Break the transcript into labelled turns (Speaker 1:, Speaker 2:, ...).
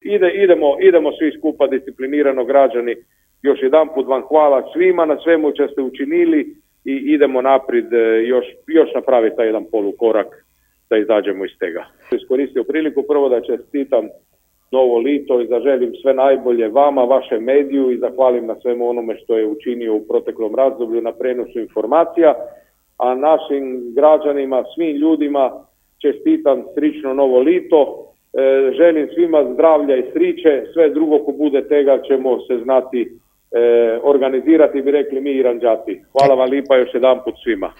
Speaker 1: idemo svi skupa disciplinirano, građani. Još jedanput vam hvala svima na svemu što ste učinili i idemo naprijed još napraviti taj jedan polukorak da izađemo iz tega. Iskoristio priliku prvo da čestitam novo lito i zaželim sve najbolje vama, vašem mediju i zahvalim na svemu onome što je učinio u proteklom razdoblju na prenosu informacija, a našim građanima, svim ljudima čestitam srećno novo lito. Želim svima zdravlja i sriće, sve drugo ko bude tega ćemo se znati organizirati, bi rekli mi Iranđati. Hvala vam lipa još jedanput svima.